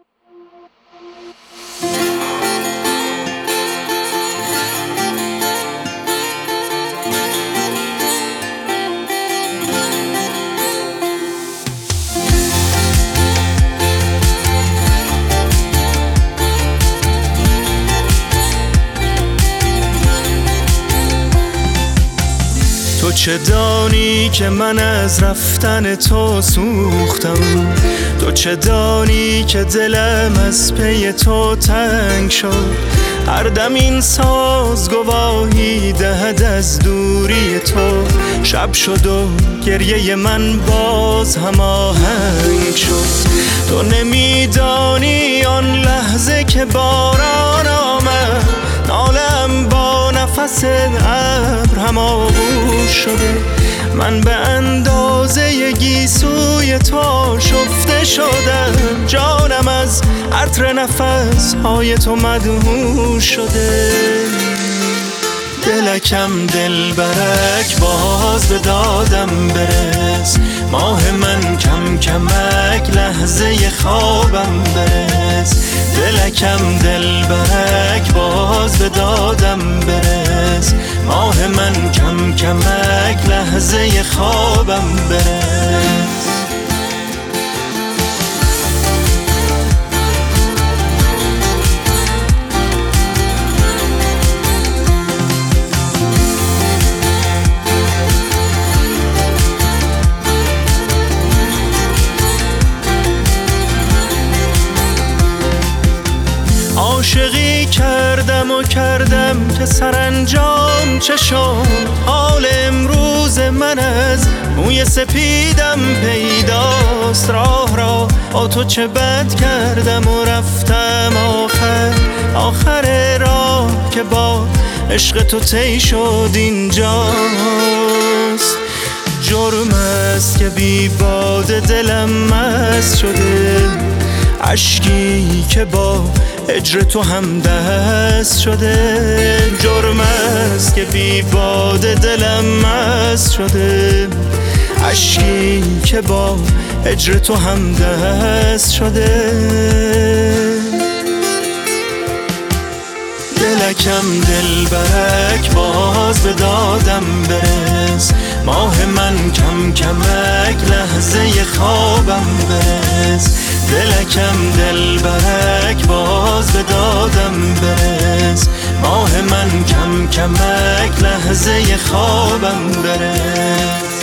تو چه دانی که من از رفتن تو سوختم، تو چه دانی که دلم از پی تو تنگ شد. هر دم این ساز گواهی دهد از دوری تو، شب شد و گریه من باز هم آهنگ شد. تو نمیدانی آن لحظه که باران آمد، نالم با نفس ابر هم آغوش شده. من به اندازه گیسوی تو شفته شدم، جانم از عطر نفس های تو مدهوش شده. دلکم دلبرک باز به دادم برس، ماه من کم کمک لحظه خوابم برس. دلکم دلبرک باز به دادم برس، ماه من کم کمک لحظه خوابم برس. عاشقی کردم و کردم که سرانجام چه شد. حال امروز من از موی سپیدم پیداست. راه را با تو چه بد کردم و رفتم آخر راه که با عشق تو طی شد اینجاست. جرم است که بی باده دلم مست شده، اشکی که با هجر تو هم دست شده. جرم است که بی باده دلم مست شده، اشکی که با هجر تو هم دست شده. دلکم دلبرک باز به دادم برس، ماه من کم کمک لحظه خوابم برس. دلکم دلبرک باز به دادم برس، ماه من کم کمک لحظه خوابم برس.